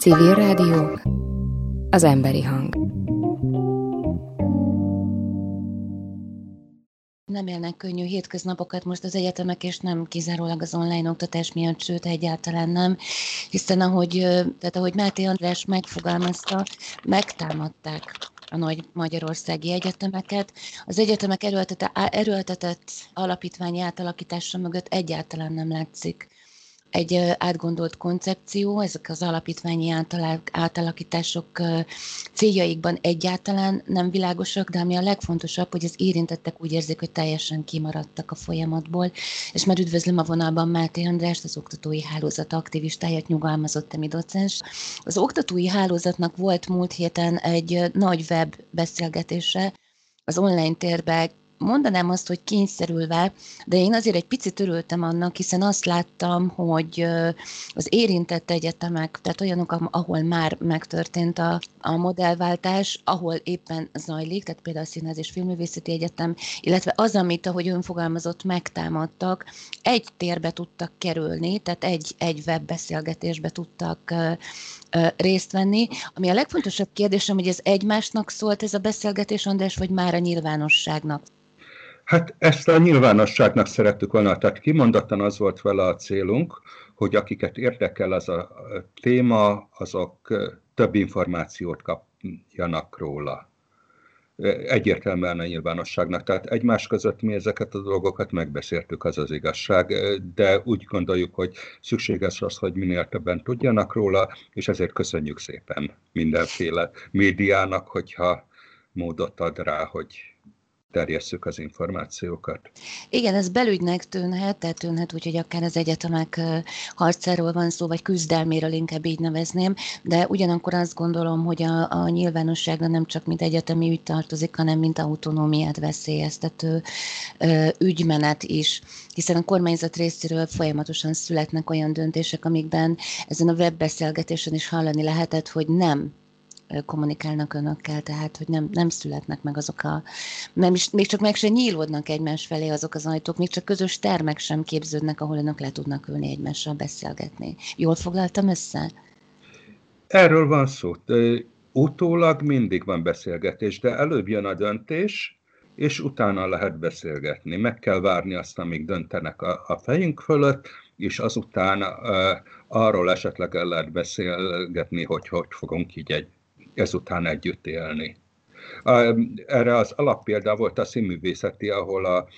Civil Rádió, az emberi hang. Nem élnek könnyű hétköznapokat most az egyetemek, és nem kizárólag az online oktatás miatt, sőt egyáltalán nem, hiszen ahogy Máté András megfogalmazta, megtámadták a nagy magyarországi egyetemeket. Az egyetemek erőltetett alapítványi átalakítása mögött egyáltalán nem látszik egy átgondolt koncepció, ezek az alapítványi átalakítások céljaikban egyáltalán nem világosak, de ami a legfontosabb, hogy az érintettek úgy érzik, hogy teljesen kimaradtak a folyamatból, és már üdvözlöm a vonalban Máté Andrást, az Oktatói Hálózat aktivistáját, nyugalmazott emi docens. Az Oktatói Hálózatnak volt múlt héten egy nagy web beszélgetése az online térbe, mondanám azt, hogy kényszerülve, de én azért egy picit örültem annak, hiszen azt láttam, hogy az érintett egyetemek, tehát olyanok, ahol már megtörtént a modellváltás, ahol éppen zajlik, tehát például a Színház és Filmművészeti Egyetem, illetve az, amit, ahogy ön fogalmazott, megtámadtak, egy térbe tudtak kerülni, tehát egy webbeszélgetésbe tudtak részt venni. Ami a legfontosabb kérdésem, hogy ez egymásnak szólt ez a beszélgetés, András, vagy már a nyilvánosságnak? Hát ezt a nyilvánosságnak szerettük volna, tehát kimondottan az volt vele a célunk, hogy akiket érdekel ez a téma, azok több információt kapjanak róla. Egyértelműen a nyilvánosságnak. Tehát egymás között mi ezeket a dolgokat megbeszéltük, az az igazság, de úgy gondoljuk, hogy szükséges az, hogy minél többen tudjanak róla, és ezért köszönjük szépen mindenféle médiának, hogyha módot ad rá, hogy terjesszük az információkat. Igen, ez belügynek tűnhet úgy, hogy akár az egyetemek harcáról van szó, vagy küzdelméről, inkább így nevezném, de ugyanakkor azt gondolom, hogy a nyilvánosságra nem csak mint egyetemi ügy tartozik, hanem mint autonómiát veszélyeztető ügymenet is, hiszen a kormányzat részéről folyamatosan születnek olyan döntések, amikben ezen a webbeszélgetésen is hallani lehetett, hogy nem kommunikálnak önökkel, tehát hogy nem születnek meg azok még csak meg se nyílódnak egymás felé azok az ajtók, még csak közös termek sem képződnek, ahol önök le tudnak ülni egymással beszélgetni. Jól foglaltam össze? Erről van szó. Utólag mindig van beszélgetés, de előbb jön a döntés, és utána lehet beszélgetni. Meg kell várni azt, amíg döntenek a fejünk fölött, és azután arról esetleg el lehet beszélgetni, hogy fogunk így ezután együtt élni. Erre az alappélda volt a színművészeti, ahol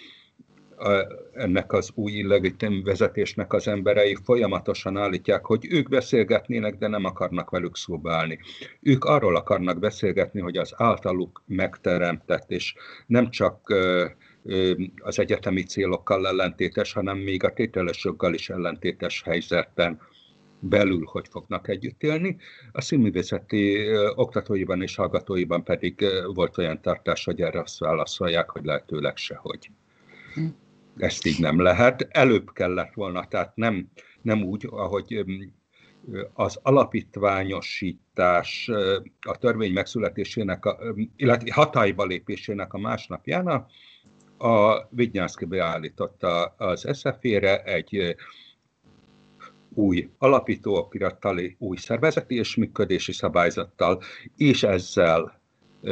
ennek az új illegitim vezetésnek az emberei folyamatosan állítják, hogy ők beszélgetnének, de nem akarnak velük szóba állni. Ők arról akarnak beszélgetni, hogy az általuk megteremtett, és nem csak az egyetemi célokkal ellentétes, hanem még a tételes joggal is ellentétes helyzetben belül hogy fognak együtt élni. A színművészeti oktatóiban és hallgatóiban pedig volt olyan tartás, hogy erre azt válaszolják, hogy lehetőleg sehogy. Ezt így nem lehet. Előbb kellett volna, tehát nem úgy, ahogy az alapítványosítás a törvény megszületésének, illetve hatályba lépésének a másnapján a Vidnyánszky beállította az SZF-ére egy új alapítóokirattal, új szervezeti és működési szabályzattal, és ezzel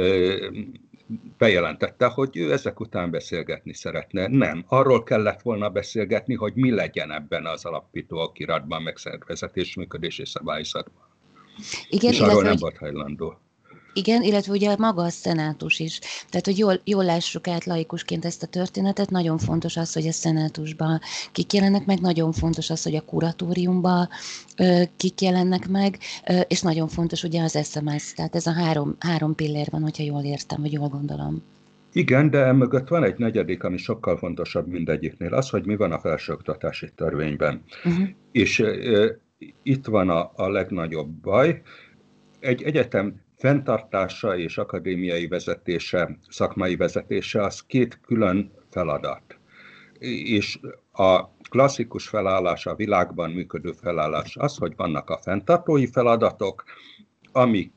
bejelentette, hogy ő ezek után beszélgetni szeretne. Nem, arról kellett volna beszélgetni, hogy mi legyen ebben az alapítóokiratban, meg szervezeti és működési szabályzatban. Igen, és arról nem volt hajlandó. Igen, illetve ugye maga a szenátus is. Tehát, hogy jól lássuk át laikusként ezt a történetet, nagyon fontos az, hogy a szenátusban kik jelennek meg, nagyon fontos az, hogy a kuratóriumban kik jelennek meg, és nagyon fontos ugye az SMS, tehát ez a három pillér van, hogyha jól értem, vagy jól gondolom. Igen, de emögött van egy negyedik, ami sokkal fontosabb mindegyiknél, az, hogy mi van a felsőoktatási törvényben. És itt van a legnagyobb baj. Egy egyetem fenntartása és akadémiai vezetése, szakmai vezetése az két külön feladat. És a klasszikus felállás, a világban működő felállás az, hogy vannak a fenntartói feladatok, amik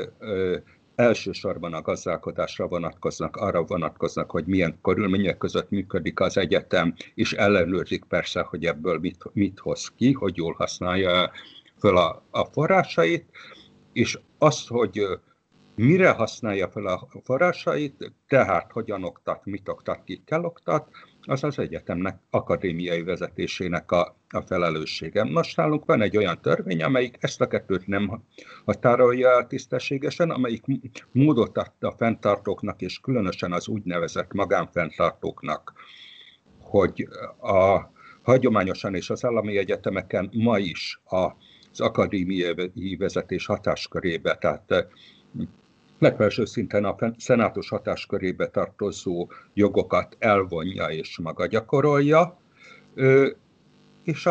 elsősorban a gazdálkodásra vonatkoznak, arra vonatkoznak, hogy milyen körülmények között működik az egyetem, és ellenőrzik persze, hogy ebből mit hoz ki, hogy jól használja föl a forrásait, és azt, hogy mire használja fel a forrásait, tehát hogyan oktat, mit oktat, kikkel oktat, az az egyetemnek akadémiai vezetésének a felelőssége. Most nálunk van egy olyan törvény, amelyik ezt a kettőt nem határolja el tisztességesen, amelyik módot ad a fenntartóknak, és különösen az úgynevezett magánfenntartóknak, hogy hagyományosan és az állami egyetemeken ma is az akadémiai vezetés hatáskörébe, tehát legfelső szinten a szenátus hatáskörébe tartozó jogokat elvonja és maga gyakorolja, és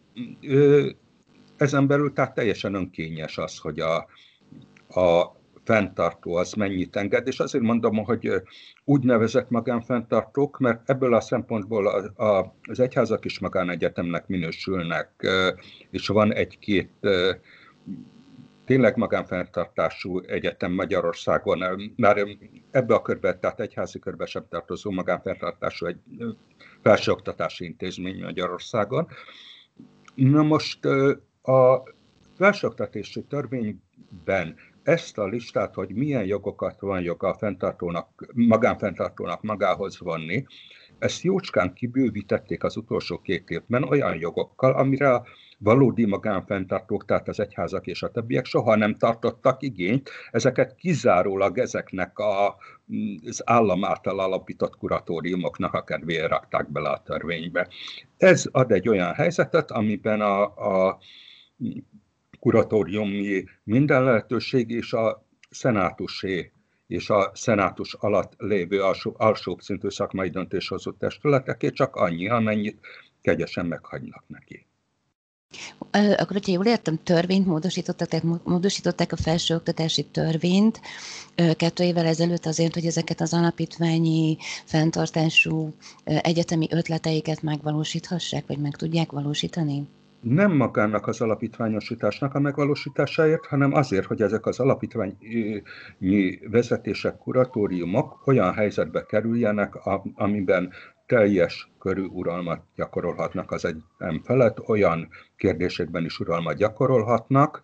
ezen belül tehát teljesen önkényes az, hogy a fenntartó az mennyit enged, és azért mondom, hogy úgynevezett magánfenntartók, mert ebből a szempontból az egyházak is magánegyetemnek minősülnek, és van egy-két tényleg magánfenntartású egyetem Magyarországon, már ebbe a körbe, tehát egyházi körbe sem tartozó magánfenntartású egy felsőoktatási intézmény Magyarországon. Na most a felsőoktatási törvényben ezt a listát, hogy milyen jogokat van joga a magánfenntartónak magához vonni, ezt jócskán kibővítették az utolsó 2 évben olyan jogokkal, amire a valódi magánfenntartók, tehát az egyházak és a többiek soha nem tartottak igényt, ezeket kizárólag ezeknek az állam által alapított kuratóriumoknak a kedvéért rakták bele a törvénybe. Ez ad egy olyan helyzetet, amiben a kuratóriumi minden lehetőség és a szenátusé és a szenátus alatt lévő alsóbb szintű szakmai döntéshozó testületeké csak annyi, amennyit kegyesen meghagynak neki. Akkor, hogyha jól értem, törvényt módosítottak, tehát módosították a felsőoktatási törvényt 2 évvel ezelőtt azért, hogy ezeket az alapítványi fenntartású egyetemi ötleteiket megvalósíthassák, vagy meg tudják valósítani? Nem magának az alapítványosításnak a megvalósításáért, hanem azért, hogy ezek az alapítványi vezetések, kuratóriumok olyan helyzetbe kerüljenek, amiben teljes körű uralmat gyakorolhatnak az egyetem felett, olyan kérdésekben is uralmat gyakorolhatnak,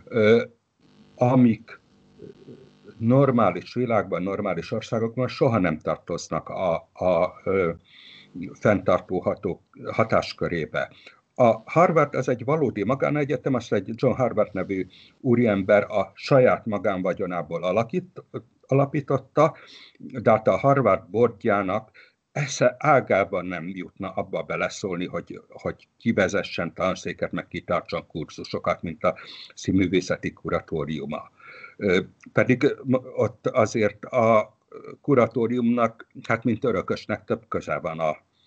amik normális világban, normális országokban soha nem tartoznak a fenntartó hatáskörébe. A Harvard az egy valódi magánegyetem, azt egy John Harvard nevű úriember a saját magánvagyonából alapította, de hát a Harvard boardjának esze ágában nem jutna abba beleszólni, hogy kivezessen tanszéket, meg kitartson kurzusokat, mint a színművészeti kuratóriuma. Pedig ott azért a kuratóriumnak, hát mint örökösnek több köze van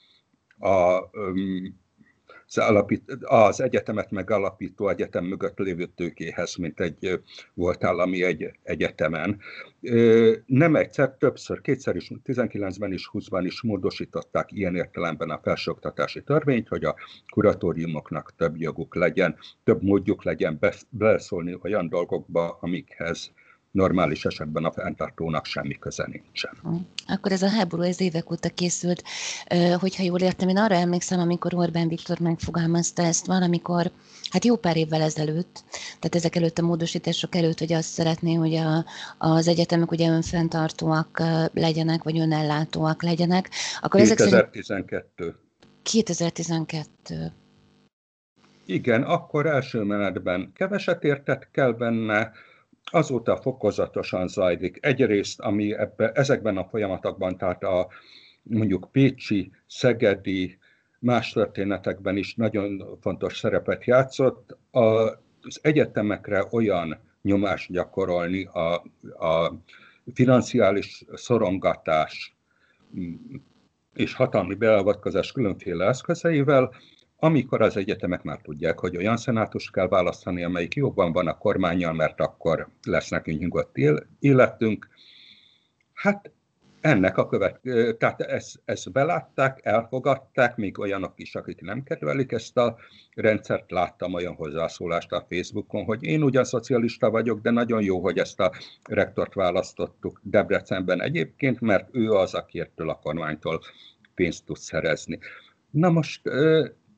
az egyetemet megalapító egyetem mögött lévő tőkéhez, mint egy volt állami egyetemen. Nem egyszer, többször, 2-szer is, 19-ben és 20-ban is módosították ilyen értelemben a felsőoktatási törvényt, hogy a kuratóriumoknak több joguk legyen, több módjuk legyen beleszólni olyan dolgokba, amikhez normális esetben a fenntartónak semmi köze nincsen. Akkor ez a háború ez évek óta készült. Hogyha jól értem, én arra emlékszem, amikor Orbán Viktor megfogalmazta ezt valamikor, hát jó pár évvel ezelőtt, tehát ezek előtt a módosítások előtt, hogy azt szeretné, hogy az egyetemek ugye önfenntartóak legyenek, vagy önellátóak legyenek. Akkor 2012. 2012. Igen, akkor első menetben keveset értett kell benne, azóta fokozatosan zajlik. Egyrészt, ami ezekben a folyamatokban, tehát mondjuk pécsi, szegedi, más történetekben is nagyon fontos szerepet játszott, az egyetemekre olyan nyomást gyakorolni, a financiális szorongatás és hatalmi beavatkozás különféle eszközeivel, amikor az egyetemek már tudják, hogy olyan szenátust kell választani, amelyik jobban van a kormánnyal, mert akkor lesz nekünk nyugodt életünk. Hát ennek tehát ezt belátták, elfogadták, még olyanok is, akik nem kedvelik ezt a rendszert. Láttam olyan hozzászólást a Facebookon, hogy én ugyan szocialista vagyok, de nagyon jó, hogy ezt a rektort választottuk Debrecenben egyébként, mert ő az, aki ettől a kormánytól pénzt tud szerezni. Na most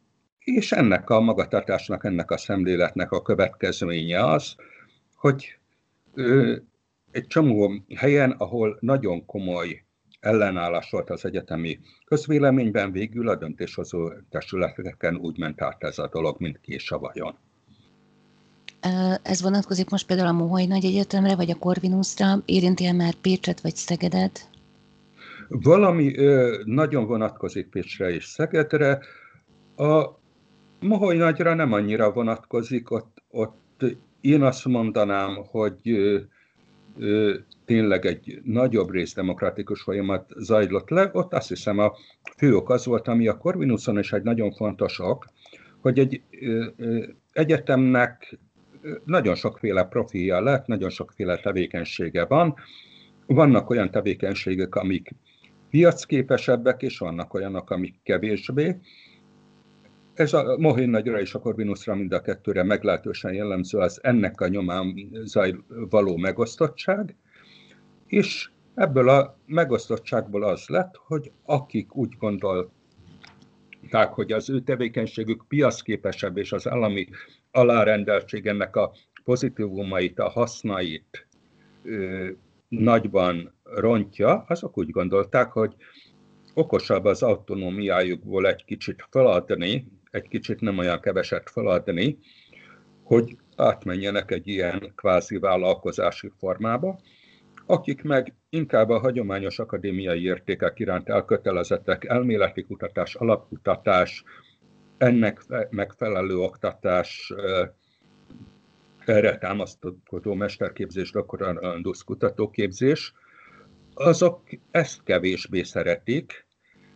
És ennek a magatartásnak, ennek a szemléletnek a következménye az, hogy egy csomó helyen, ahol nagyon komoly ellenállás volt az egyetemi közvéleményben, végül a döntéshozó testületeken úgy ment át ez a dolog, mint kés a vajon. Ez vonatkozik most például a Moholy Nagy Egyetemre, vagy a Corvinusra? Érinti-e már Pécset, vagy Szegedet? Valami nagyon vonatkozik Pécsre és Szegedre. A Moholy Nagyra nem annyira vonatkozik, ott én azt mondanám, hogy tényleg egy nagyobb részdemokratikus folyamat zajlott le. Ott azt hiszem a fő ok az volt, ami a Corvinuson is egy nagyon fontos ok, hogy egy egyetemnek nagyon sokféle profilja lett, nagyon sokféle tevékenysége van. Vannak olyan tevékenységek, amik piacképesebbek, és vannak olyanok, amik kevésbé. Ez a Moholy Nagyra és a Corvinusra mind a kettőre meglehetősen jellemző az ennek a nyomán való megosztottság, és ebből a megosztottságból az lett, hogy akik úgy gondolták, hogy az ő tevékenységük piacképesebb, és az állami alárendeltség ennek a pozitívumait, a hasznait nagyban rontja, azok úgy gondolták, hogy okosabb az autonómiájukból egy kicsit feladni, egy kicsit nem olyan keveset feladni, hogy átmenjenek egy ilyen kvázi vállalkozási formába, akik meg inkább a hagyományos akadémiai értékek iránt elkötelezettek, elméleti kutatás, alapkutatás, ennek megfelelő oktatás, erre támaszkodó mesterképzés, doktorandusz kutatóképzés, azok ezt kevésbé szeretik,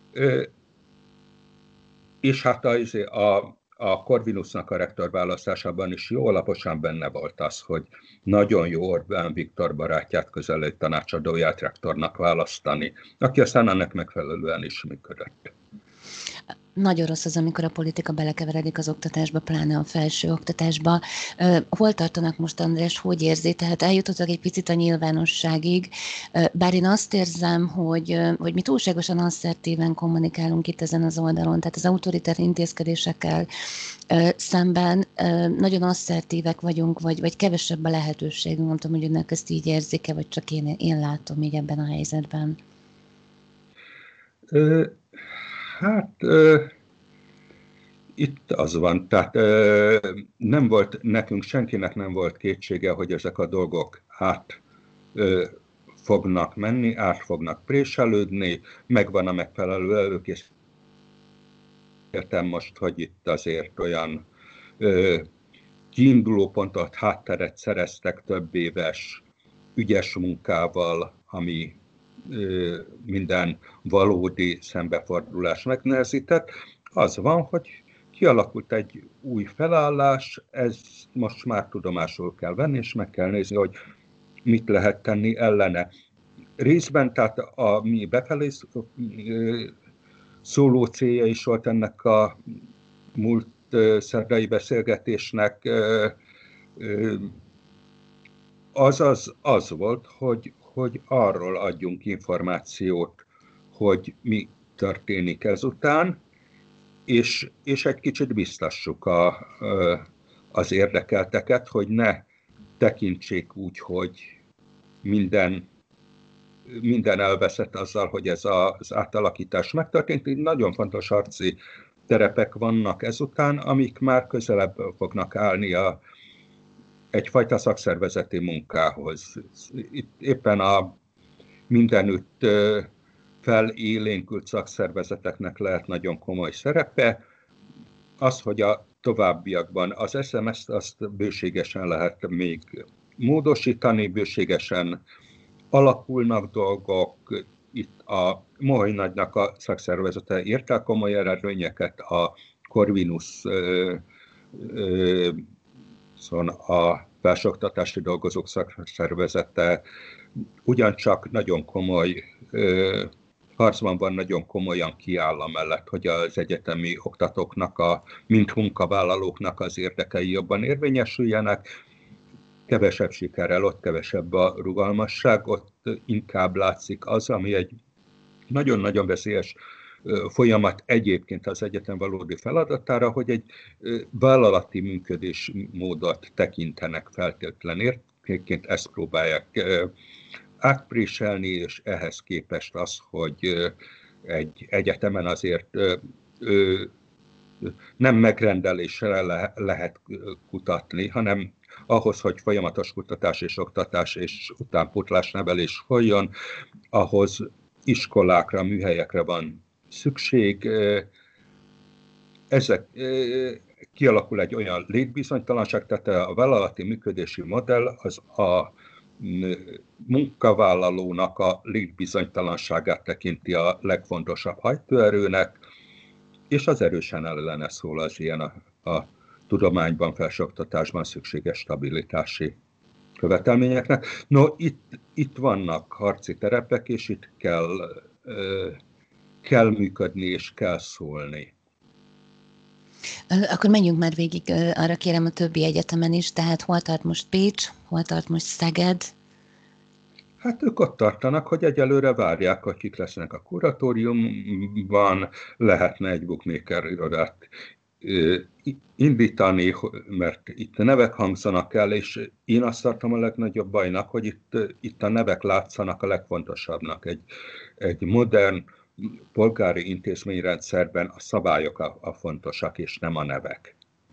és hát a Corvinusnak a rektorválasztásában is jó alaposan benne volt az, hogy nagyon jó Orbán Viktor barátját, közeli tanácsadóját rektornak választani, aki aztán ennek megfelelően is működött. Nagyon rossz az, amikor a politika belekeveredik az oktatásba, pláne a felső oktatásba. Hol tartanak most, András, hogy érzi? Tehát eljutottak egy picit a nyilvánosságig, bár én azt érzem, hogy mi túlságosan asszertíven kommunikálunk itt ezen az oldalon, tehát az autoritár intézkedésekkel szemben nagyon asszertívek vagyunk, vagy kevesebb a lehetőségünk. Nem tudom, hogy önök ezt így érzik-e, vagy csak én látom így ebben a helyzetben. Hát itt az van, tehát nem volt, nekünk senkinek nem volt kétsége, hogy ezek a dolgok át fognak menni, át fognak préselődni, megvan a megfelelő előkészítés. Értem most, hogy itt azért olyan kiinduló pontot, hátteret szereztek több éves ügyes munkával, ami minden valódi szembefordulás megnehezített. Az van, hogy kialakult egy új felállás, ez most már tudomásul kell venni, és meg kell nézni, hogy mit lehet tenni ellene. Részben, tehát a mi befelé szóló célja is volt ennek a múlt szerdai beszélgetésnek, az volt, hogy arról adjunk információt, hogy mi történik ezután, és egy kicsit biztassuk az érdekelteket, hogy ne tekintsék úgy, hogy minden elveszett azzal, hogy ez az átalakítás megtörtént. Így nagyon fontos harci terepek vannak ezután, amik már közelebb fognak állni egyfajta szakszervezeti munkához. Itt éppen a mindenütt felélénkült szakszervezeteknek lehet nagyon komoly szerepe. Az, hogy a továbbiakban az SMS-t azt bőségesen lehet még módosítani, bőségesen alakulnak dolgok. Itt a Moholy Nagynak a szakszervezete ért el komoly eredményeket, a Corvinus szóval a felsőoktatási dolgozók szakszervezete ugyancsak nagyon komoly harcban van, nagyon komolyan kiáll amellett, hogy az egyetemi oktatóknak, mint munkavállalóknak az érdekei jobban érvényesüljenek. Kevesebb sikerrel, ott kevesebb a rugalmasság, ott inkább látszik az, ami egy nagyon-nagyon veszélyes folyamat egyébként az egyetem valódi feladatára, hogy egy vállalati működésmódot tekintenek feltétlen értékként, ezt próbálják átpréselni, és ehhez képest az, hogy egy egyetemen azért nem megrendelésre lehet kutatni, hanem ahhoz, hogy folyamatos kutatás és oktatás és utánpótlás nevelés folyjon, ahhoz iskolákra, műhelyekre van szükség. Ezek kialakul egy olyan létbizonytalanság, tehát a vállalati működési modell az a munkavállalónak a létbizonytalanságát tekinti a legfontosabb hajtóerőnek, és az erősen ellene szól az ilyen a tudományban, felsőoktatásban szükséges stabilitási követelményeknek. No, itt vannak harci terepek, és itt kell működni, és kell szólni. Akkor menjünk már végig, arra kérem a többi egyetemen is, tehát hol tart most Pécs, hol tart most Szeged? Hát ők ott tartanak, hogy egyelőre várják, hogy kik lesznek a kuratóriumban, lehetne egy bookmaker irodát indítani, mert itt nevek hangzanak el, és én azt tartom a legnagyobb bajnak, hogy itt a nevek látszanak a legfontosabbnak. Egy modern polgári intézményrendszerben a szabályok a fontosak, és nem a nevek.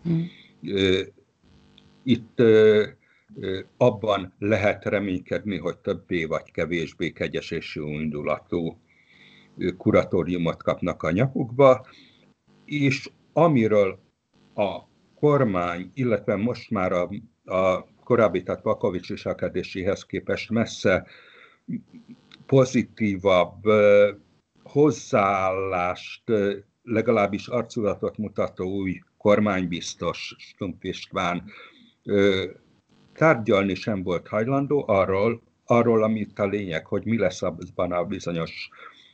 Itt abban lehet reménykedni, hogy többé vagy kevésbé kegyes és jó indulatú kuratóriumot kapnak a nyakukba, és amiről a kormány, illetve most már a korábbi, tehát Pakovics viselkedéséhez képest messze pozitívabb hozzáállást, legalábbis arculatot mutató új kormánybiztos Stumpf István tárgyalni sem volt hajlandó arról, amit a lényeg, hogy mi lesz abban a bizonyos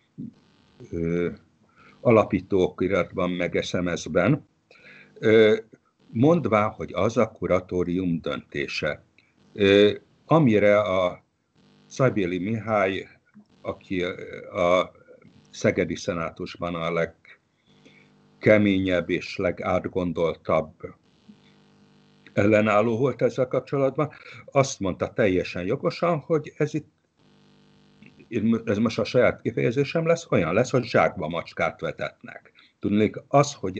alapítóokiratban, meg SMS-ben, mondván, hogy az a kuratórium döntése. Amire a Szajbéli Mihály, aki a szegedi szenátusban a legkeményebb és legátgondoltabb ellenálló volt ezzel kapcsolatban, azt mondta teljesen jogosan, hogy ez most a saját kifejezésem lesz, olyan lesz, hogy zsákba macskát vetetnek. Tudnék, az, hogy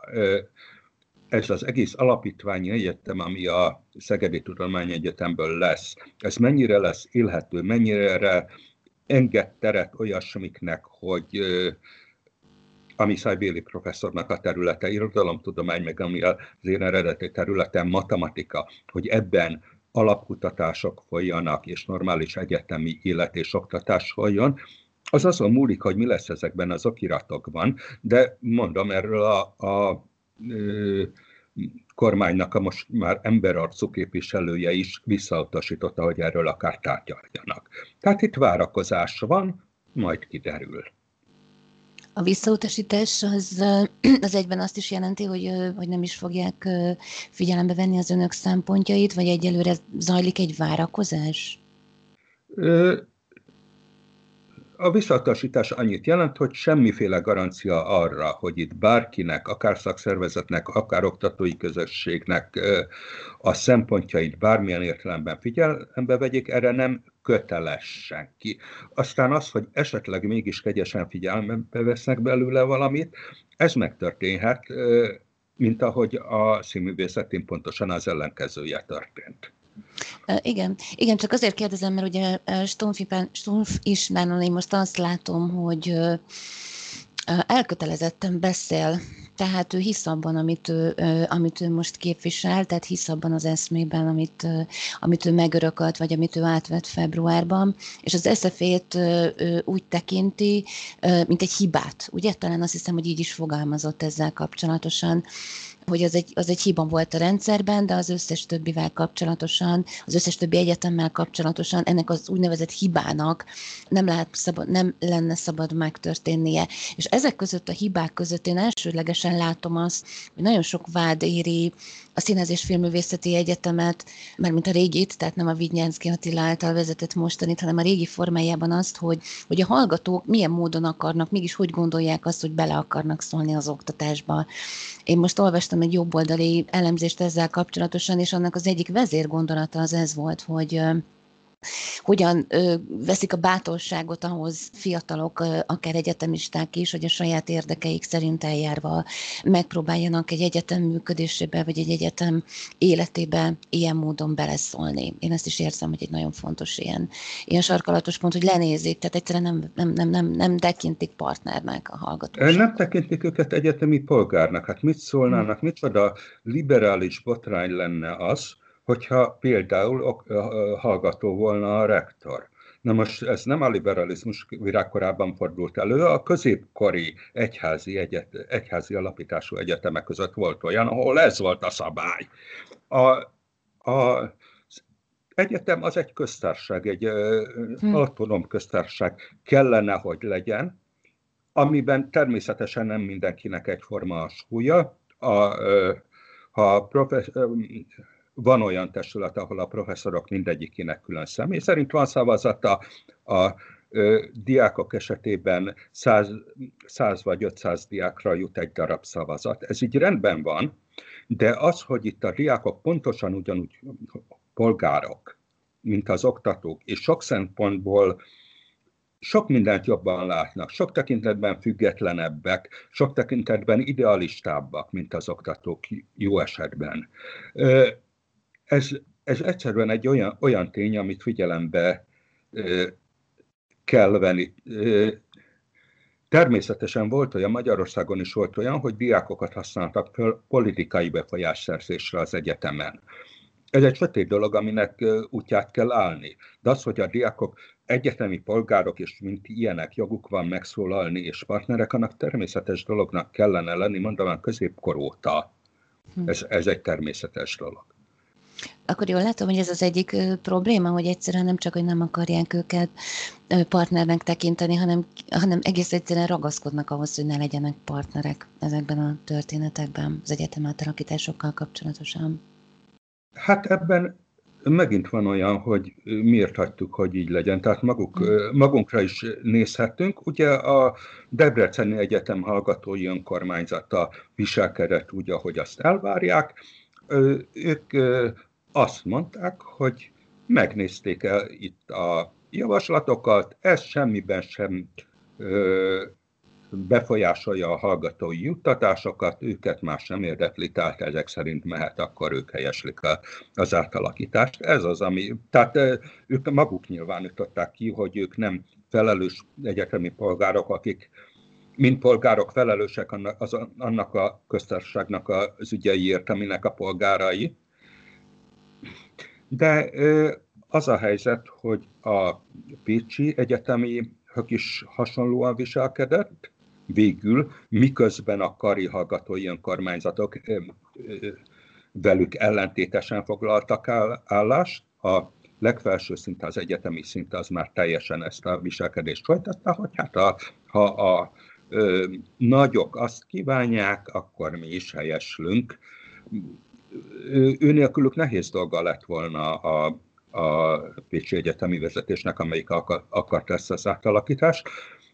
ez az egész alapítványi egyetem, ami a Szegedi Tudományegyetemből lesz, ez mennyire lesz élhető, mennyire enged teret olyasmiknek, hogy ami Szajbéli professzornak a területe, irodalomtudomány, meg ami az én eredeti területen matematika, hogy ebben alapkutatások folyjanak, és normális egyetemi élet és oktatás folyjon, az azon múlik, hogy mi lesz ezekben az okiratokban, de mondom, erről a kormánynak a most már emberarcú képviselője is visszautasította, hogy erről akár tárgyaljanak. Tehát itt várakozás van, majd kiderül. A visszautasítás az egyben azt is jelenti, hogy nem is fogják figyelembe venni az önök szempontjait, vagy egyelőre zajlik egy várakozás? A visszautasítás annyit jelent, hogy semmiféle garancia arra, hogy itt bárkinek, akár szakszervezetnek, akár oktatói közösségnek a szempontjait bármilyen értelemben figyelembe vegyék, erre nem köteles senki. Aztán az, hogy esetleg mégis kegyesen figyelembe vesznek belőle valamit, ez megtörténhet, mint ahogy a színművészetén pontosan az ellenkezője történt. Igen, csak azért kérdezem, mert ugye Stumpf Istvánon én most azt látom, hogy elkötelezetten beszél, tehát ő hisz abban, amit ő most képvisel, tehát hisz abban az eszmében, amit ő megörökölt, vagy amit ő átvett februárban, és az SZF-ét úgy tekinti, mint egy hibát. Ugye? Talán azt hiszem, hogy így is fogalmazott ezzel kapcsolatosan. hogy az egy hiba volt a rendszerben, de az összes többivel kapcsolatosan, az összes többi egyetemmel kapcsolatosan ennek az úgynevezett hibának nem lenne szabad megtörténnie. És ezek között a hibák között én elsődlegesen látom azt, hogy nagyon sok vád éri a Színház és Filmművészeti Egyetemet, mármint a régit, tehát nem a Vidnyánszky Attila által vezetett mostanit, hanem a régi formájában azt, hogy a hallgatók milyen módon akarnak, mégis hogy gondolják azt, hogy bele akarnak szólni az oktatásba. Én most olvastam egy jobboldali elemzést ezzel kapcsolatosan, és annak az egyik vezérgondolata az ez volt, hogy hogyan veszik a bátorságot ahhoz fiatalok, akár egyetemisták is, hogy a saját érdekeik szerint eljárva megpróbáljanak egy egyetem működésébe, vagy egy egyetem életébe ilyen módon beleszólni. Én ezt is érzem, hogy egy nagyon fontos ilyen sarkalatos pont, hogy lenézik, tehát egyszerűen nem tekintik partnernek a hallgatóság. Nem tekintik őket egyetemi polgárnak. Hát mit szólnának, micsoda liberális botrány lenne az, hogyha például hallgató volna a rektor. Na most ez nem a liberalizmus virágkorában fordult elő, a középkori egyházi alapítású egyetemek között volt olyan, ahol ez volt a szabály. Az egyetem az egy köztársaság, egy autonóm köztársaság kellene, hogy legyen, amiben természetesen nem mindenkinek egyforma a súlya. Van olyan testület, ahol a professzorok mindegyikének külön személy szerint van szavazata, a diákok esetében 100 vagy 500 diákra jut egy darab szavazat. Ez így rendben van, de az, hogy itt a diákok pontosan ugyanúgy polgárok, mint az oktatók, és sok szempontból sok mindent jobban látnak, sok tekintetben függetlenebbek, sok tekintetben idealistábbak, mint az oktatók jó esetben. Ez egyszerűen egy olyan tény, amit figyelembe kell venni. Természetesen volt olyan, Magyarországon is volt olyan, hogy diákokat használtak föl politikai befolyásszerzésre az egyetemen. Ez egy sötét dolog, aminek útját kell állni. De az, hogy a diákok egyetemi polgárok, és mint ilyenek joguk van megszólalni, és partnerek, annak természetes dolognak kellene lenni, mondom, a középkor óta. Ez egy természetes dolog. Akkor jól látom, hogy ez az egyik probléma, hogy egyszerűen nem csak, hogy nem akarják őket partnernek tekinteni, hanem egész egyszerűen ragaszkodnak ahhoz, hogy ne legyenek partnerek ezekben a történetekben, az egyetem átalakításokkal kapcsolatosan. Hát ebben megint van olyan, hogy miért hagytuk, hogy így legyen. Tehát magunkra is nézhetünk. Ugye a Debreceni Egyetem hallgatói önkormányzata viselkedett úgy, ahogy azt elvárják. Ők azt mondták, hogy megnézték el itt a javaslatokat, ez semmiben sem befolyásolja a hallgatói juttatásokat, őket más nem érdekli, tehát ezek szerint mehet, akkor ők helyeslik az átalakítást. Ez az, ami, tehát ők maguk nyilvánították ki, hogy ők nem felelős egyetemi polgárok, akik mint polgárok felelősek annak a köztársaságnak az ügyeiért, aminek a polgárai. De az a helyzet, hogy a pécsi egyetemi hök is hasonlóan viselkedett, végül, miközben a kari hallgatói önkormányzatok velük ellentétesen foglaltak állást, a legfelső szint, az egyetemi szint az már teljesen ezt a viselkedést folytatta, hogy hát ha a nagyok azt kívánják, akkor mi is helyeslünk. Ő nélkülük nehéz dolga lett volna a pécsi egyetemi vezetésnek, amelyik akart ezt az átalakítást.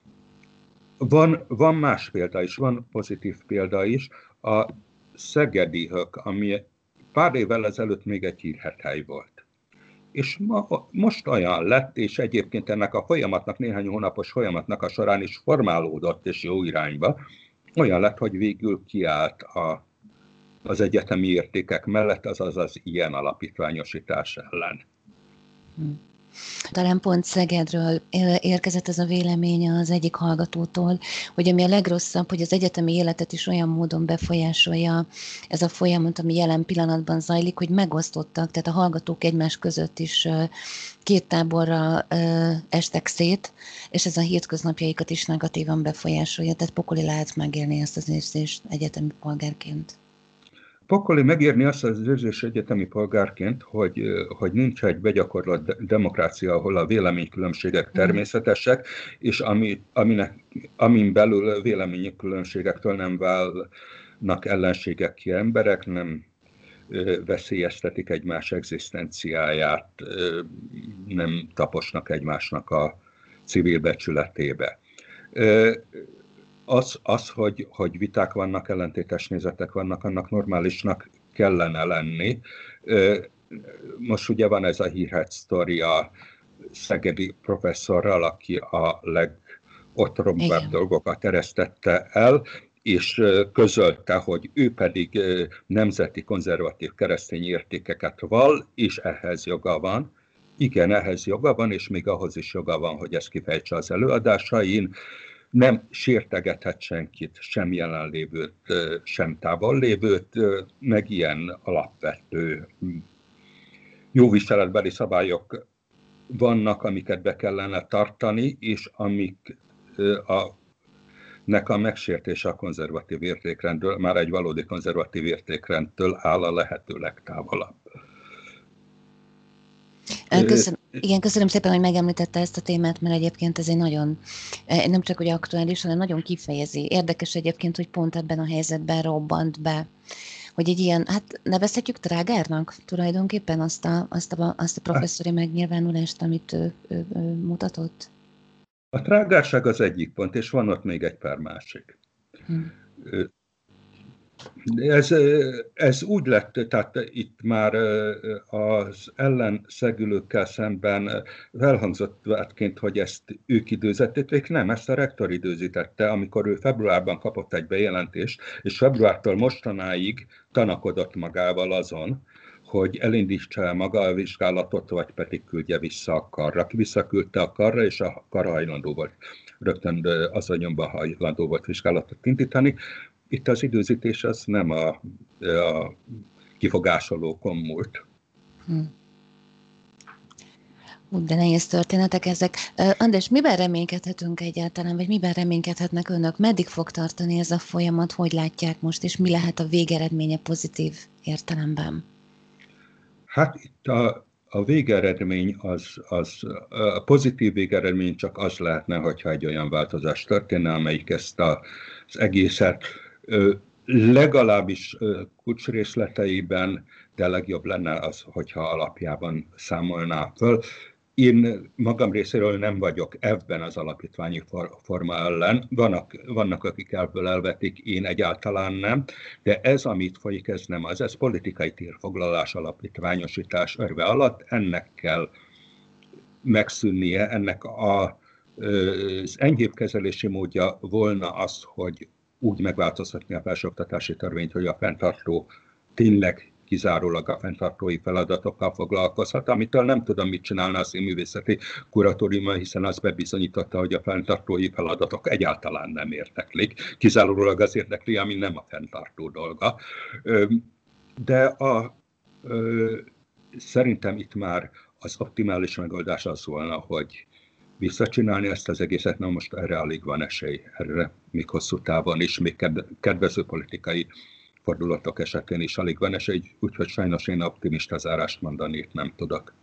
Van más példa is, van pozitív példa is. A szegedi hök, ami pár évvel ezelőtt még egy hírhely volt. És most olyan lett, és egyébként ennek a folyamatnak, néhány hónapos folyamatnak a során is formálódott, és jó irányba, olyan lett, hogy végül kiállt az egyetemi értékek mellett, azaz az ilyen alapítványosítás ellen. Talán pont Szegedről érkezett ez a vélemény az egyik hallgatótól, hogy ami a legrosszabb, hogy az egyetemi életet is olyan módon befolyásolja ez a folyamat, ami jelen pillanatban zajlik, hogy megosztottak, tehát a hallgatók egymás között is két táborra estek szét, és ez a hétköznapjaikat is negatívan befolyásolja, tehát pokoli lehet megélni ezt az érzést egyetemi polgárként. Pokoli megírni azt az őzős egyetemi polgárként, hogy nincs egy begyakorlott demokrácia, ahol a véleménykülönbségek természetesek, és amin belül véleménykülönbségektől nem válnak ellenségek ki emberek, nem veszélyeztetik egymás egzisztenciáját, nem taposnak egymásnak a civil becsületébe. Az, hogy viták vannak, ellentétes nézetek vannak, annak normálisnak kellene lenni. Most ugye van ez a hírhedt sztori a szegedi professzorral, aki a legotrombabb dolgokat eresztette el, és közölte, hogy ő pedig nemzeti konzervatív keresztény értékeket vall, és ehhez joga van. Igen, ehhez joga van, és még ahhoz is joga van, hogy ezt kifejtse az előadásain. Nem sértegethet senkit, sem jelenlévőt, sem távollévőt, meg ilyen alapvető jóviseletbeli szabályok vannak, amiket be kellene tartani, és nek a megsértése a konzervatív értékrendről, már egy valódi konzervatív értékrendtől áll a lehető legtávolabb. Köszönöm szépen, hogy megemlítette ezt a témát, mert egyébként ez egy nagyon, nem csak hogy aktuális, hanem nagyon kifejezi. Érdekes egyébként, hogy pont ebben a helyzetben robbant be, hogy egy ilyen, hát nevezhetjük trágárnak tulajdonképpen azt a professzori megnyilvánulást, amit ő mutatott. A trágárság az egyik pont, és van ott még egy pár másik. Ez úgy lett, tehát itt már az ellenszegülőkkel szemben elhangzott vádként, hogy ezt ők időzítették, nem, ezt a rektor időzítette, amikor ő februárban kapott egy bejelentést, és februártól mostanáig tanakodott magával azon, hogy elindítsa el maga a vizsgálatot, vagy pedig küldje vissza a karra. Visszaküldte a karra, és a kar hajlandó volt, rögtön az anyomban hajlandó volt vizsgálatot indítani. Itt az időzítés az nem a kifogásolókon múlt. De nehéz történetek ezek. András, miben reménykedhetünk egyáltalán, vagy miben reménykedhetnek önök? Meddig fog tartani ez a folyamat, hogy látják most, és mi lehet a végeredménye pozitív értelemben? Hát itt a végeredmény, a pozitív végeredmény csak az lehetne, hogyha egy olyan változás történne, amelyik ezt az egészet legalábbis kulcsrészleteiben, de legjobb lenne az, hogyha alapjában számolná föl. Én magam részéről nem vagyok ebben az alapítványi forma ellen. Vannak, akik ebből elvetik, én egyáltalán nem, de ez, amit folyik, ez nem az. Ez politikai térfoglalás, alapítványosítás örve alatt. Ennek kell megszűnnie, ennek az enyhébb kezelési módja volna az, hogy úgy megváltoztatni a felsőoktatási törvényt, hogy a fenntartó tényleg kizárólag a fenntartói feladatokkal foglalkozhat, amitől nem tudom, mit csinálna a színművészeti kuratóriuma, hiszen az bebizonyította, hogy a fenntartói feladatok egyáltalán nem érdeklik, kizárólag az érdekli, ami nem a fenntartó dolga. De szerintem itt már az optimális megoldás az volna, hogy visszacsinálni ezt az egészet, na most erre alig van esély, erre még hosszú távon is, még kedvező politikai fordulatok esetén is alig van esély, úgyhogy sajnos én optimista zárást mondani itt nem tudok.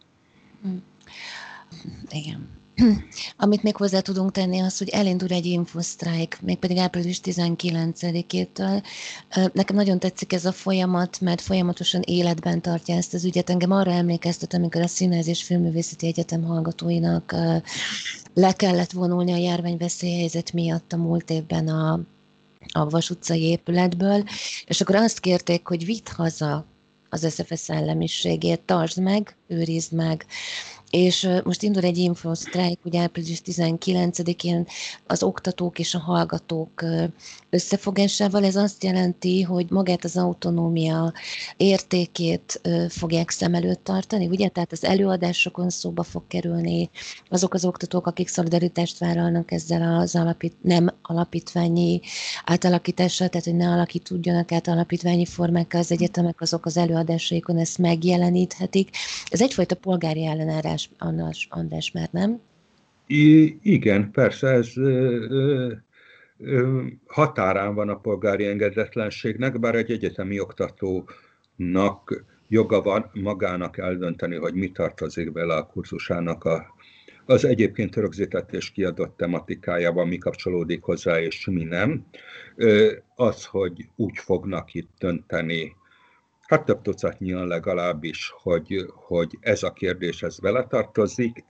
Igen. Amit még hozzá tudunk tenni, az, hogy elindul egy infosztrájk, mégpedig április 19-től. Nekem nagyon tetszik ez a folyamat, mert folyamatosan életben tartja ezt az ügyet. Engem arra emlékeztet, amikor a Színház és Filmművészeti Egyetem hallgatóinak le kellett vonulni a járványveszélyhelyzet miatt a múlt évben a Vas utcai épületből, és akkor azt kérték, hogy vidd haza az SZFE szellemiségét, tartsd meg, őrizd meg. És most indul egy infosztrájk, ugye április 19-én az oktatók és a hallgatók összefogásával. Ez azt jelenti, hogy magát az autonómia értékét fogják szem előtt tartani, ugye? Tehát az előadásokon szóba fog kerülni azok az oktatók, akik szolidaritást vállalnak ezzel az nem alapítványi átalakítással, tehát hogy ne tudjanak át alapítványi formákkal az egyetemek, azok az előadásaikon ezt megjeleníthetik. Ez egyfajta polgári ellenállás, András, már nem? Igen, persze, ez határán van a polgári engedetlenségnek, bár egy egyetemi oktatónak joga van magának eldönteni, hogy mi tartozik bele a kurzusának az egyébként rögzített és kiadott tematikájában, mi kapcsolódik hozzá és mi nem. Az, hogy úgy fognak itt dönteni, hát több tucatnyian legalábbis, hogy ez a kérdés, ez beletartozik,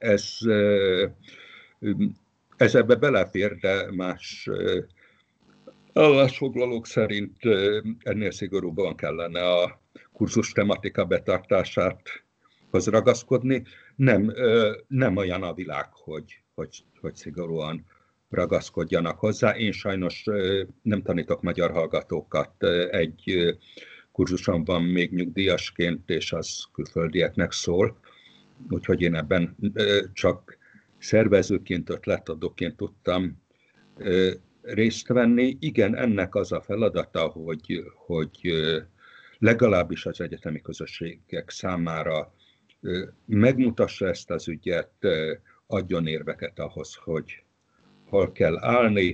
ez ebbe belefér, de más állásfoglalók szerint ennél szigorúbban kellene a kurzus tematika betartását ragaszkodni. Nem olyan a világ, hogy szigorúan ragaszkodjanak hozzá. Én sajnos nem tanítok magyar hallgatókat, egy kurzusom van még nyugdíjasként, és az külföldieknek szól, úgyhogy én ebben csak szervezőként, ötletadóként tudtam részt venni. Igen, ennek az a feladata, hogy legalábbis az egyetemi közösségek számára megmutassa ezt az ügyet, adjon érveket ahhoz, hogy hol kell állni.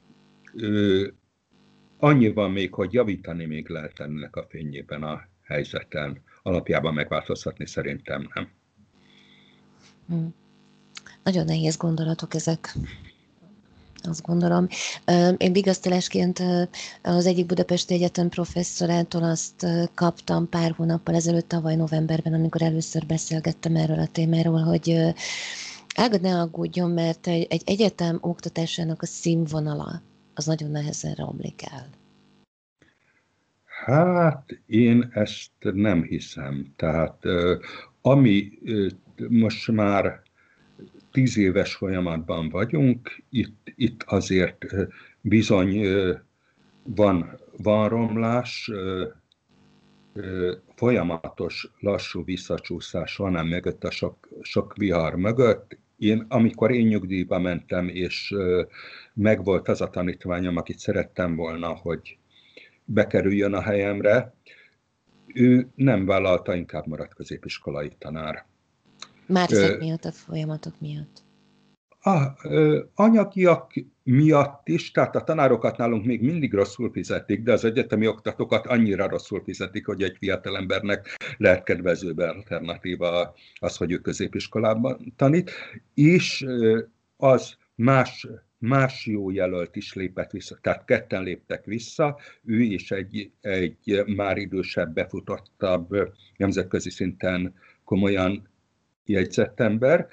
Annyi van még, hogy javítani még lehet ennek a fényében a helyzeten. Alapjában megváltoztatni szerintem nem. Nagyon nehéz gondolatok ezek, azt gondolom. Én vigasztalásként az egyik budapesti egyetem professzorától azt kaptam pár hónappal ezelőtt, tavaly novemberben, amikor először beszélgettem erről a témáról, hogy Ága, ne aggódjon, mert egy egyetem oktatásának a színvonala az nagyon nehezen romlik el. Hát én ezt nem hiszem. Tehát ami most már 10 éves folyamatban vagyunk, itt azért bizony van romlás, folyamatos, lassú visszacsúszás van ám mögött, a sok vihar mögött. Amikor én nyugdíjba mentem, és megvolt az a tanítványom, akit szerettem volna, hogy bekerüljön a helyemre, ő nem vállalta, inkább maradt középiskolai tanár. Már ezek miatt, a folyamatok miatt? Anyagiak miatt is, tehát a tanárokat nálunk még mindig rosszul fizetik, de az egyetemi oktatókat annyira rosszul fizetik, hogy egy fiatalembernek lehet kedvezőbb alternatíva az, hogy ő középiskolában tanít, és az más jó jelölt is lépett vissza, tehát ketten léptek vissza, ő és egy már idősebb, befutottabb, nemzetközi szinten komolyan jegyzett ember.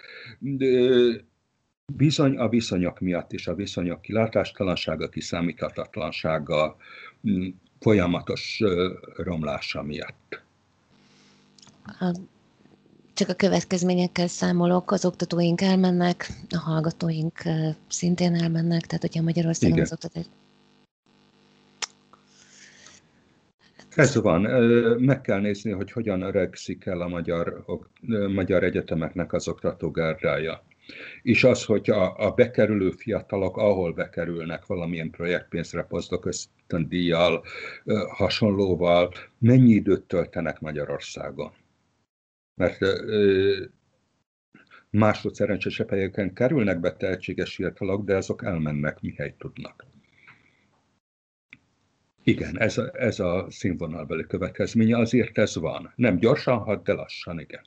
Bizony a viszonyok miatt is, a viszonyok kilátástalansága, kiszámíthatatlansága, folyamatos romlása miatt. Csak a következményekkel számolok, az oktatóink elmennek, a hallgatóink szintén elmennek, tehát hogyha Magyarországon az oktatás... Ez van. Meg kell nézni, hogy hogyan öregszik el a magyar egyetemeknek az oktatógárdája. És az, hogy a bekerülő fiatalok, ahol bekerülnek valamilyen projektpénzre, posztdoc ösztöndíjjal, hasonlóval, mennyi időt töltenek Magyarországon. Mert másod szerencsésebb helyeken kerülnek be tehetséges fiatalok, de azok elmennek, mihelyt tudnak. Igen, ez a színvonalbeli következménye, azért ez van. Nem gyorsan hat, de lassan, igen.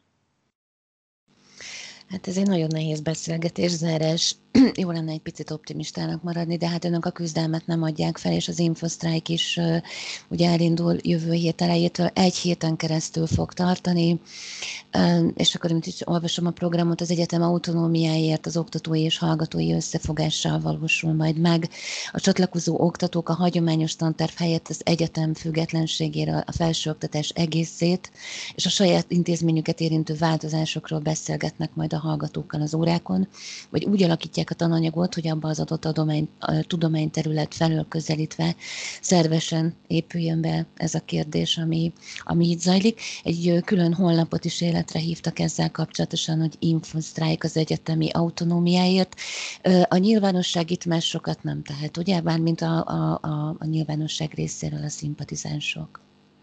Hát ez egy nagyon nehéz beszélgetés, zárás. Jó lenne egy picit optimistának maradni, de hát önök a küzdelmet nem adják fel, és az infosztrájk is ugye elindul jövő hét elejétől, 1 héten keresztül fog tartani, és akkor, mint is olvasom a programot, az egyetem autonómiáért az oktatói és hallgatói összefogással valósul majd meg. A csatlakozó oktatók a hagyományos tanterv helyett az egyetem függetlenségéről, a felsőoktatás egészét, és a saját intézményüket érintő változásokról beszélgetnek majd a hallgatókkal az órákon, vagy úgy alakítják a tananyagot, hogy abba az adott tudományterület felől közelítve szervesen épüljön be ez a kérdés, ami itt zajlik. Egy külön honlapot is életre hívtak ezzel kapcsolatosan, hogy infosztrájk az egyetemi autonómiáért. A nyilvánosság itt más sokat nem tehet, ugye? Bármint a nyilvánosság részéről a szimpatizánsok.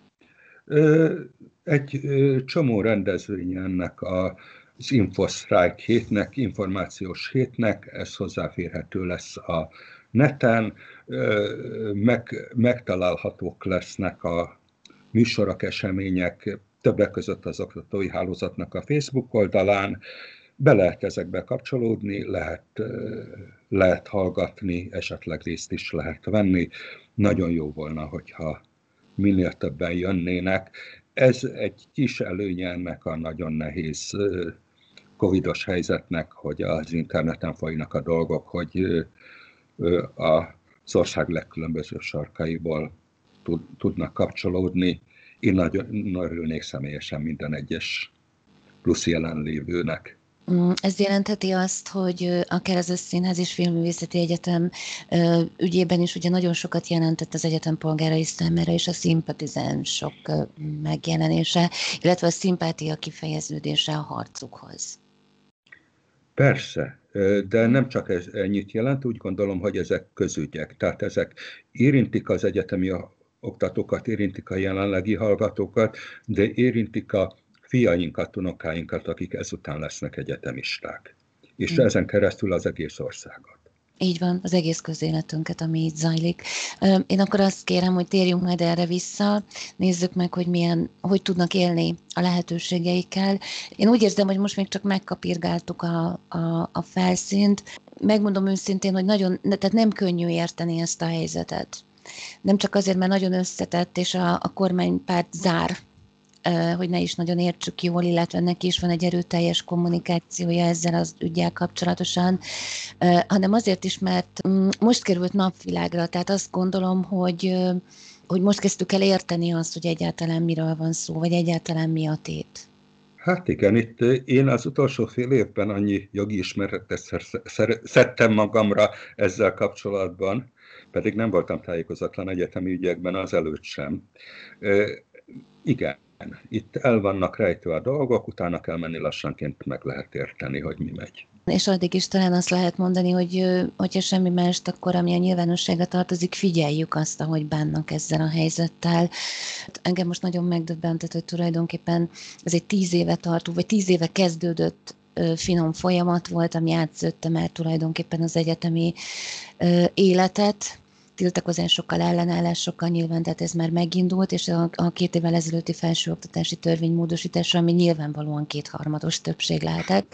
Egy csomó rendezvény ennek az infosztrájk hétnek, információs hétnek, ez hozzáférhető lesz a neten megtalálhatók lesznek a műsorok, események, többek között az Oktatói Hálózatnak a Facebook oldalán. Be lehet ezekbe kapcsolódni, lehet hallgatni, esetleg részt is lehet venni. Nagyon jó volna, hogyha minél többen jönnének. Ez egy kis előnye ennek a nagyon nehéz covidos helyzetnek, hogy az interneten folynak a dolgok, hogy az ország legkülönbözőbb sarkaiból tudnak kapcsolódni. Én nagyon örülnék személyesen minden egyes plusz jelenlévőnek. Ez jelentheti azt, hogy akár az Összszínház és Filmművészeti Egyetem ügyében is ugye nagyon sokat jelentett az egyetem polgárai számára, és a szimpatizánsok megjelenése, illetve a szimpátia kifejeződése a harcukhoz. Persze, de nem csak ennyit jelent, úgy gondolom, hogy ezek közügyek. Tehát ezek érintik az egyetemi oktatókat, érintik a jelenlegi hallgatókat, de érintik a fiainkat, unokáinkat, akik ezután lesznek egyetemisták. És ezen keresztül az egész országot. Így van, az egész közéletünket, ami itt zajlik. Én akkor azt kérem, hogy térjünk majd erre vissza, nézzük meg, hogy tudnak élni a lehetőségeikkel. Én úgy érzem, hogy most még csak megkapirgáltuk a felszínt. Megmondom őszintén, hogy tehát nem könnyű érteni ezt a helyzetet. Nem csak azért, mert nagyon összetett, és a kormánypárt zár, hogy ne is nagyon értsük jól, illetve neki is van egy erőteljes kommunikációja ezzel az üggyel kapcsolatosan, hanem azért is, mert most került napvilágra, tehát azt gondolom, hogy most kezdtük el érteni azt, hogy egyáltalán miről van szó, vagy egyáltalán mi a tét. Hát igen, itt én az utolsó fél évben annyi jogi ismeretet szedtem magamra ezzel kapcsolatban, pedig nem voltam tájékozatlan egyetemi ügyekben azelőtt sem. Igen. Itt el vannak rejtve a dolgok, utána kell menni lassanként, meg lehet érteni, hogy mi megy. És addig is talán azt lehet mondani, hogyha semmi mást, akkor ami a nyilvánosságra tartozik, figyeljük azt, ahogy bánnak ezzel a helyzettel. Engem most nagyon megdöbbentett, hogy tulajdonképpen ez egy 10 éve tartó, vagy 10 éve kezdődött finom folyamat volt, ami átszőtte már tulajdonképpen az egyetemi életet, tiltakozásokkal, ellenállásokkal nyilván, tehát ez már megindult, és a 2 évvel ezelőtti felsőoktatási törvény módosítása, ami nyilvánvalóan 2/3 többség lehetett.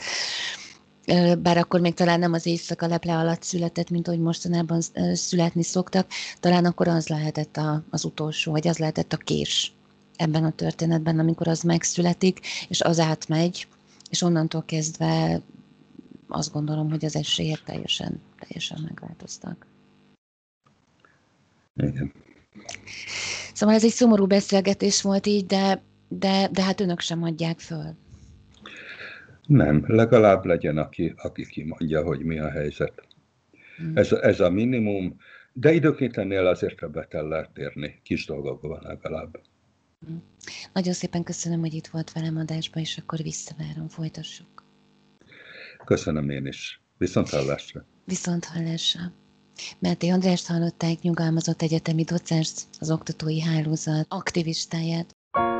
Bár akkor még talán nem az éjszaka leple alatt született, mint ahogy mostanában születni szoktak, talán akkor az lehetett az utolsó, vagy az lehetett a kés ebben a történetben, amikor az megszületik, és az átmegy, és onnantól kezdve azt gondolom, hogy az esélyek teljesen megváltoztak. Igen. Szóval ez egy szomorú beszélgetés volt így, de hát önök sem adják föl. Nem, legalább legyen, aki kimondja, hogy mi a helyzet. Ez a minimum, de időként ennél azért többet el lehet érni, kis dolgokban legalább. Nagyon szépen köszönöm, hogy itt volt velem adásban, és akkor visszavárom, folytassuk. Köszönöm én is. Viszonthallásra. Viszonthallásra. Máté Andrást hallották, nyugalmazott egyetemi docens, az Oktatói Hálózat aktivistáját.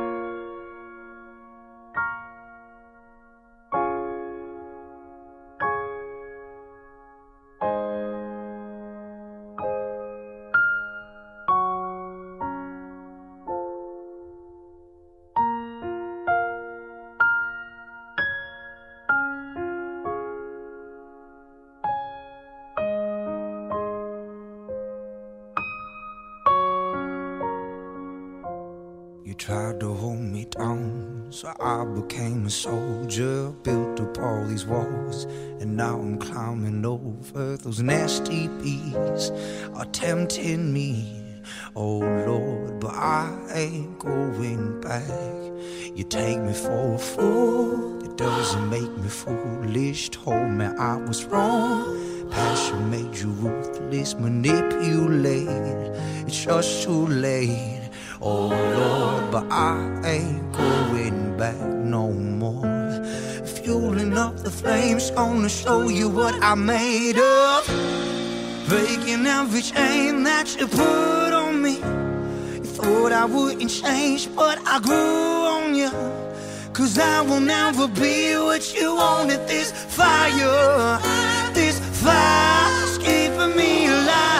Tried to hold me down, so I became a soldier, built up all these walls, and now I'm climbing over those nasty bees are tempting me, oh Lord, but I ain't going back. You take me for a fool, it doesn't make me foolish, told me I was wrong, passion made you ruthless, manipulate, it's just too late. Oh Lord, but I ain't going back no more. Fueling up the flames, gonna show you what I'm made of. Breaking every chain that you put on me. You thought I wouldn't change, but I grew on you. 'Cause I will never be what you wanted. This fire's keeping me alive.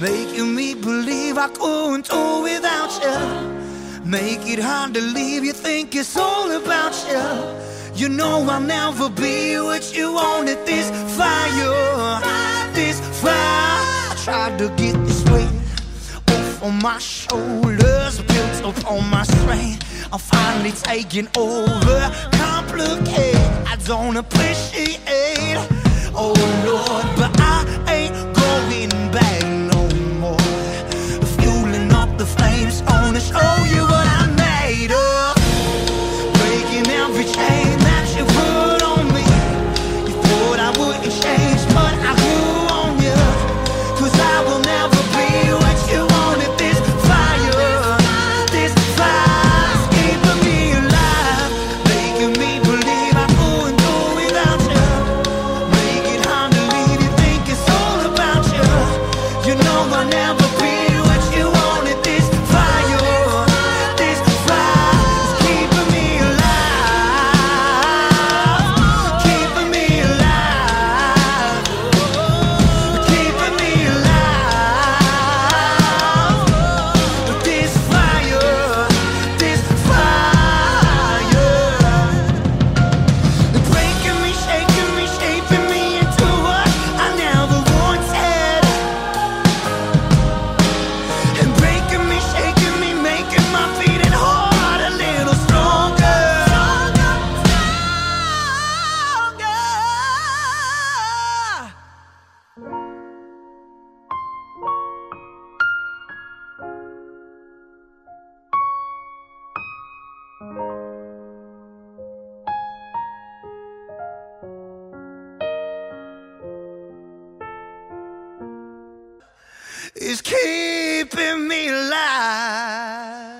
making me believe I couldn't do without you. Make it hard to leave, you think it's all about you. You know I'll never be what you wanted. This fire, this fire. I tried to get this weight off on my shoulders, built up on my strength. I'm finally taking over. Complicate, I don't appreciate. Oh Lord, but I ain't going back no more. Fueling up the flames, gonna show you what I made of. Breaking every chain that you put on me. You thought I wouldn't change, but I grew on you. 'Cause I will never be what you wanted. This fire, this fire's keeping me alive, making me believe I couldn't do without you. Make it hard to leave, you think it's all about you. You know I'll never be what you wanted. This fire, this fire's keeping me alive, keeping me alive, keeping me alive. This fire, breaking me, shaking me, shaping me into what I never wanted. And breaking me, shaking me, making my beating heart a little stronger. It's keeping me alive.